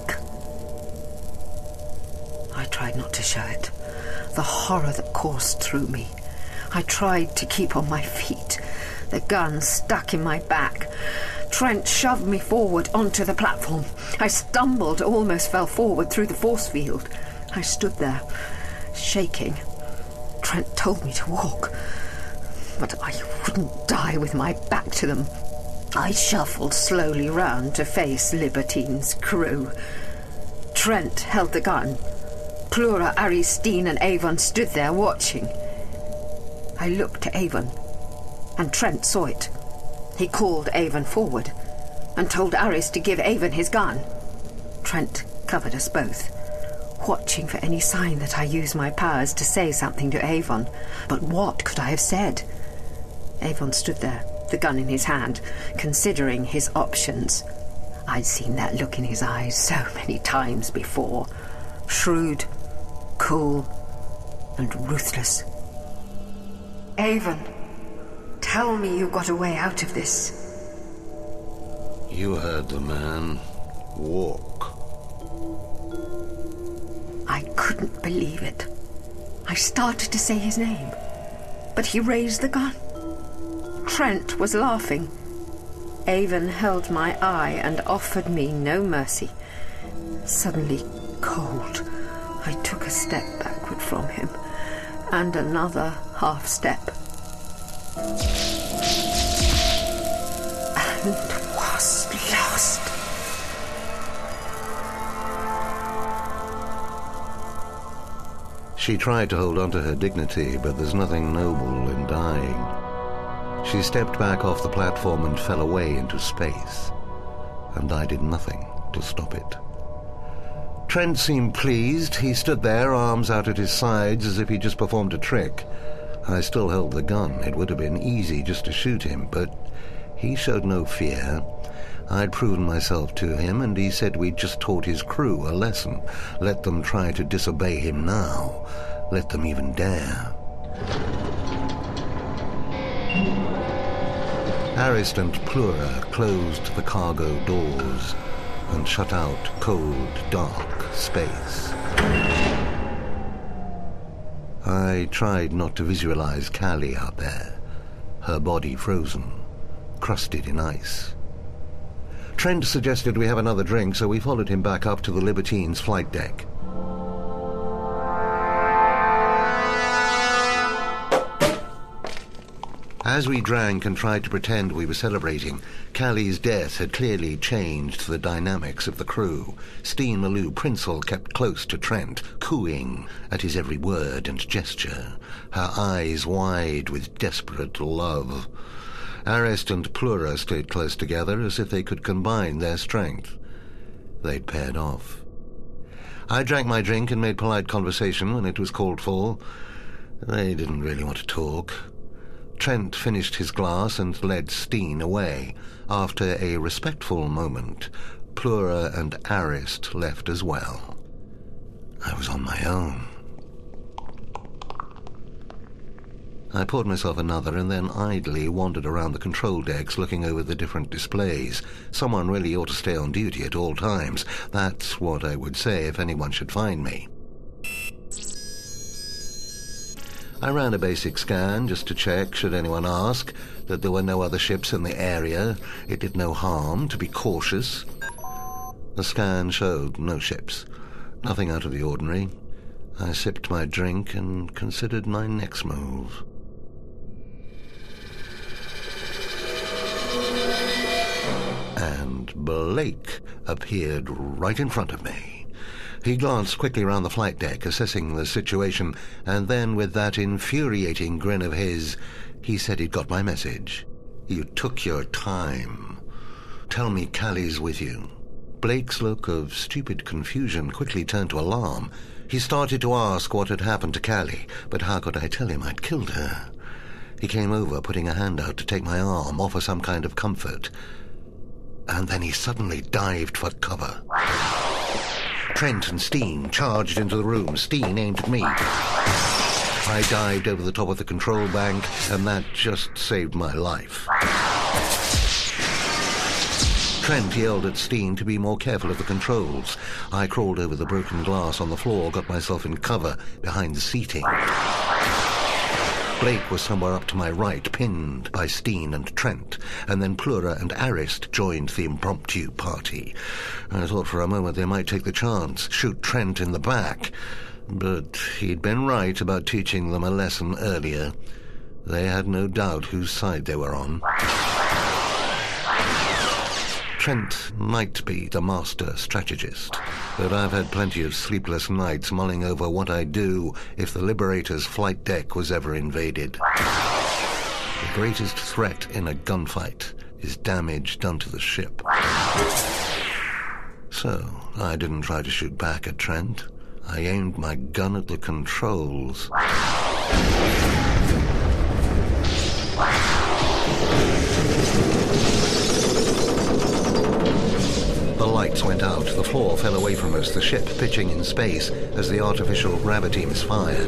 I tried not to show it, the horror that coursed through me. I tried to keep on my feet, the gun stuck in my back. Trent shoved me forward onto the platform. I stumbled, almost fell forward through the force field. I stood there, shaking. Trent told me to walk, but I wouldn't die with my back to them. I shuffled slowly round to face Libertine's crew. Trent held the gun. Plura, Arist, Steen and Avon stood there watching. I looked to Avon, and Trent saw it. He called Avon forward and told Arist to give Avon his gun. Trent covered us both, watching for any sign that I used my powers to say something to Avon. But what could I have said? Avon stood there, the gun in his hand, considering his options. I'd seen that look in his eyes so many times before. Shrewd, cool, and ruthless. Avon, tell me you got a way out of this. You heard the man. Walk. I couldn't believe it. I started to say his name, but he raised the gun. Trent was laughing. Avon held my eye and offered me no mercy. Suddenly cold, I took a step backward from him, and another half step. And was lost. She tried to hold on to her dignity, but there's nothing noble in dying. She stepped back off the platform and fell away into space, and I did nothing to stop it. Trent seemed pleased. He stood there, arms out at his sides, as if he'd just performed a trick. I still held the gun. It would have been easy just to shoot him, but he showed no fear. I'd proven myself to him, and he said we'd just taught his crew a lesson. Let them try to disobey him now. Let them even dare. Arist and Plura closed the cargo doors and shut out cold, dark space. I tried not to visualize Callie out there, her body frozen, crusted in ice. Trent suggested we have another drink, so we followed him back up to the Libertine's flight deck. As we drank and tried to pretend we were celebrating, Callie's death had clearly changed the dynamics of the crew. Steen Malou Prinzel kept close to Trent, cooing at his every word and gesture, her eyes wide with desperate love. Arist and Plura stayed close together as if they could combine their strength. They'd paired off. I drank my drink and made polite conversation when it was called for. They didn't really want to talk. Trent finished his glass and led Steen away. After a respectful moment, Plura and Arist left as well. I was on my own. I poured myself another and then idly wandered around the control decks looking over the different displays. Someone really ought to stay on duty at all times. That's what I would say if anyone should find me. I ran a basic scan just to check, should anyone ask, that there were no other ships in the area. It did no harm to be cautious. The scan showed no ships. Nothing out of the ordinary. I sipped my drink and considered my next move. And Blake appeared right in front of me. He glanced quickly around the flight deck, assessing the situation, and then, with that infuriating grin of his, he said he'd got my message. You took your time. Tell me Callie's with you. Blake's look of stupid confusion quickly turned to alarm. He started to ask what had happened to Callie, but how could I tell him I'd killed her? He came over, putting a hand out to take my arm, offer some kind of comfort. And then he suddenly dived for cover. Trent and Steen charged into the room. Steen aimed at me. I dived over the top of the control bank, and that just saved my life. Trent yelled at Steen to be more careful of the controls. I crawled over the broken glass on the floor, got myself in cover behind the seating. Blake was somewhere up to my right, pinned by Steen and Trent, and then Plura and Arist joined the impromptu party. I thought for a moment they might take the chance, shoot Trent in the back. But he'd been right about teaching them a lesson earlier. They had no doubt whose side they were on. Trent might be the master strategist, but I've had plenty of sleepless nights mulling over what I'd do if the Liberator's flight deck was ever invaded. The greatest threat in a gunfight is damage done to the ship. So, I didn't try to shoot back at Trent. I aimed my gun at the controls. The lights went out, the floor fell away from us, the ship pitching in space as the artificial gravity misfired.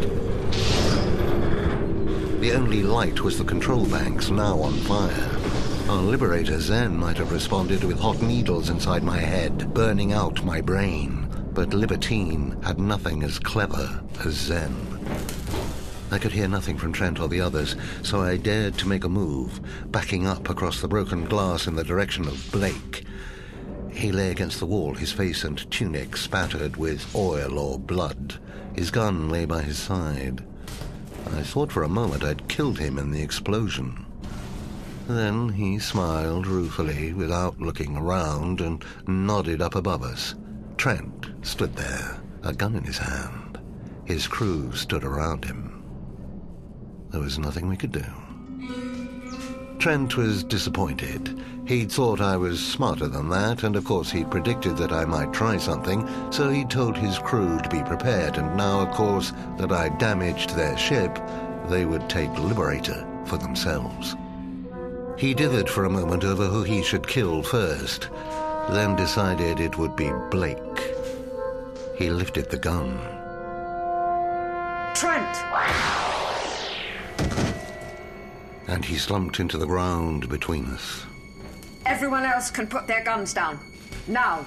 The only light was the control banks, now on fire. Our Liberator Zen might have responded with hot needles inside my head, burning out my brain, but Libertine had nothing as clever as Zen. I could hear nothing from Trent or the others, so I dared to make a move, backing up across the broken glass in the direction of Blake. He lay against the wall, his face and tunic spattered with oil or blood. His gun lay by his side. I thought for a moment I'd killed him in the explosion. Then he smiled ruefully without looking around and nodded up above us. Trent stood there, a gun in his hand. His crew stood around him. There was nothing we could do. Trent was disappointed. He'd thought I was smarter than that, and of course he'd predicted that I might try something, so he'd told his crew to be prepared, and now, of course, that I'd damaged their ship, they would take Liberator for themselves. He dithered for a moment over who he should kill first, then decided it would be Blake. He lifted the gun. Trent! And he slumped into the ground between us. Everyone else can put their guns down. Now.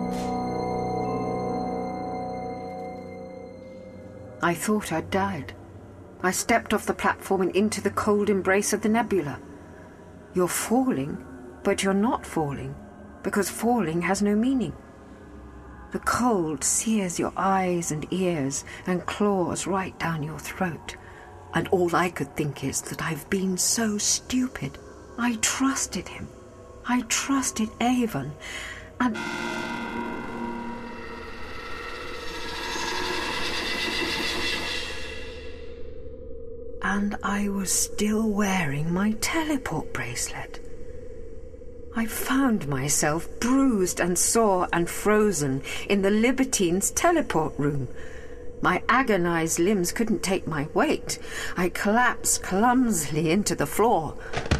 I thought I'd died. I stepped off the platform and into the cold embrace of the nebula. You're falling, but you're not falling, because falling has no meaning. The cold sears your eyes and ears and claws right down your throat. And all I could think is that I've been so stupid. I trusted him. I trusted Avon. And I was still wearing my teleport bracelet. I found myself bruised and sore and frozen in the Libertine's teleport room. My agonized limbs couldn't take my weight. I collapsed clumsily into the floor.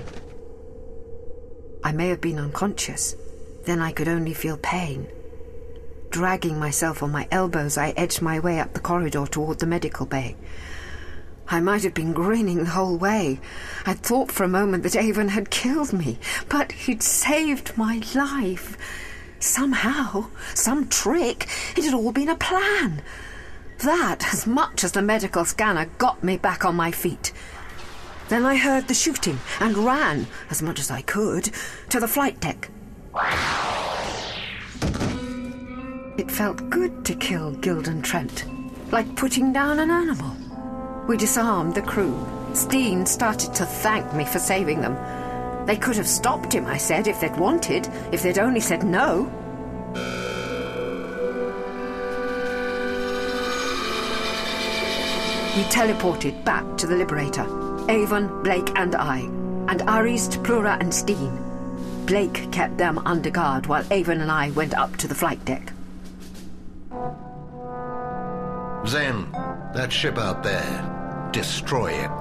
I may have been unconscious. Then I could only feel pain. Dragging myself on my elbows, I edged my way up the corridor toward the medical bay. I might have been grinning the whole way. I'd thought for a moment that Avon had killed me, but he'd saved my life. Somehow, some trick, it had all been a plan. That, as much as the medical scanner, got me back on my feet. Then I heard the shooting and ran, as much as I could, to the flight deck. It felt good to kill Gilden Trent, like putting down an animal. We disarmed the crew. Steen started to thank me for saving them. They could have stopped him, I said, if they'd wanted, if they'd only said no. We teleported back to the Liberator. Avon, Blake and I, and Arist, Plura and Steen. Blake kept them under guard while Avon and I went up to the flight deck. Zen, that ship out there. Destroy it.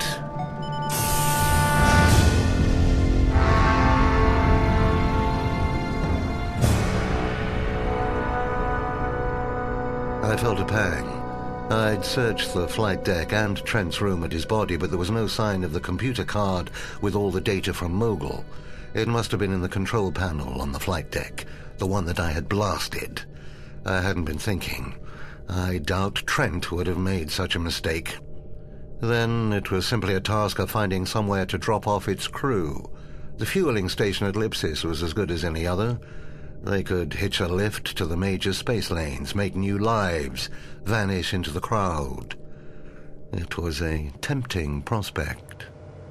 I felt a pang. I'd searched the flight deck and Trent's room and his body, but there was no sign of the computer card with all the data from Mogul. It must have been in the control panel on the flight deck, the one that I had blasted. I hadn't been thinking. I doubt Trent would have made such a mistake. Then it was simply a task of finding somewhere to drop off its crew. The fueling station at Lipsis was as good as any other. They could hitch a lift to the major space lanes, make new lives, vanish into the crowd. It was a tempting prospect.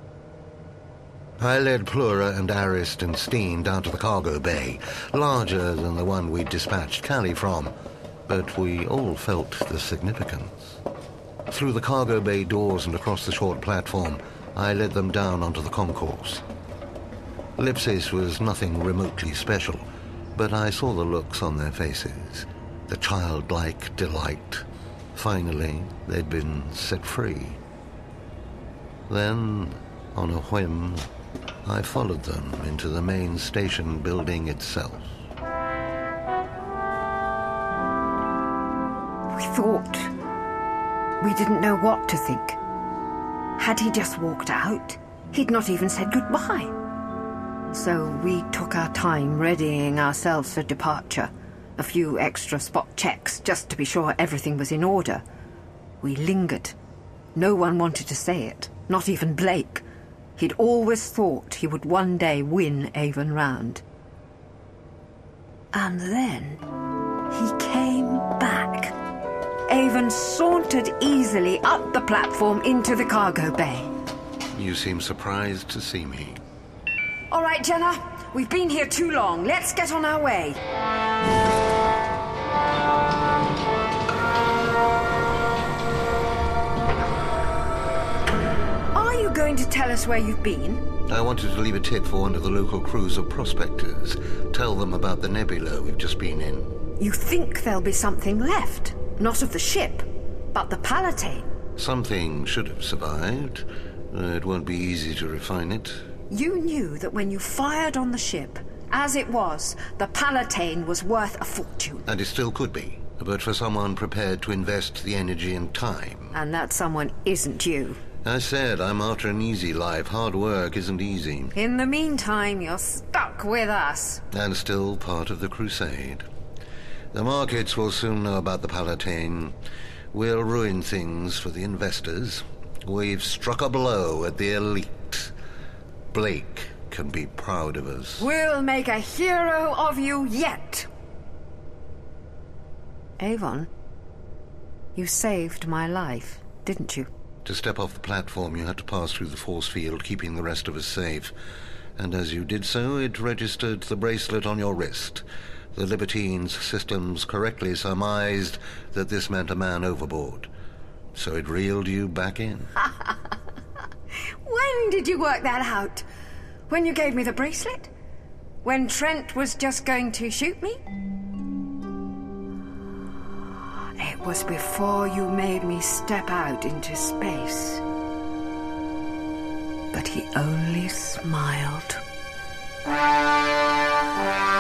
I led Plura and Arist and Steen down to the cargo bay, larger than the one we'd dispatched Callie from, but we all felt the significance. Through the cargo bay doors and across the short platform, I led them down onto the concourse. Lipsis was nothing remotely special, but I saw the looks on their faces, the childlike delight. Finally, they'd been set free. Then, on a whim, I followed them into the main station building itself. We thought... we didn't know what to think. Had he just walked out? He'd not even said goodbye. So we took our time readying ourselves for departure. A few extra spot checks just to be sure everything was in order. We lingered. No one wanted to say it, not even Blake. He'd always thought he would one day win Avon round. And then he came back. Avon sauntered easily up the platform into the cargo bay. You seem surprised to see me. All right, Jenna. We've been here too long. Let's get on our way. Are you going to tell us where you've been? I wanted to leave a tip for one of the local crews of prospectors. Tell them about the nebula we've just been in. You think there'll be something left? Not of the ship, but the Palatine. Something should have survived. It won't be easy to refine it. You knew that when you fired on the ship, as it was, the Palatine was worth a fortune. And it still could be, but for someone prepared to invest the energy and time. And that someone isn't you. I said I'm after an easy life. Hard work isn't easy. In the meantime, you're stuck with us. And still part of the crusade. The markets will soon know about the Palatine. We'll ruin things for the investors. We've struck a blow at the elite. Blake can be proud of us. We'll make a hero of you yet. Avon, you saved my life, didn't you? To step off the platform, you had to pass through the force field, keeping the rest of us safe. And as you did so, it registered the bracelet on your wrist. The Libertines' systems correctly surmised that this meant a man overboard. So it reeled you back in. When did you work that out? When you gave me the bracelet? When Trent was just going to shoot me? It was before you made me step out into space. But he only smiled.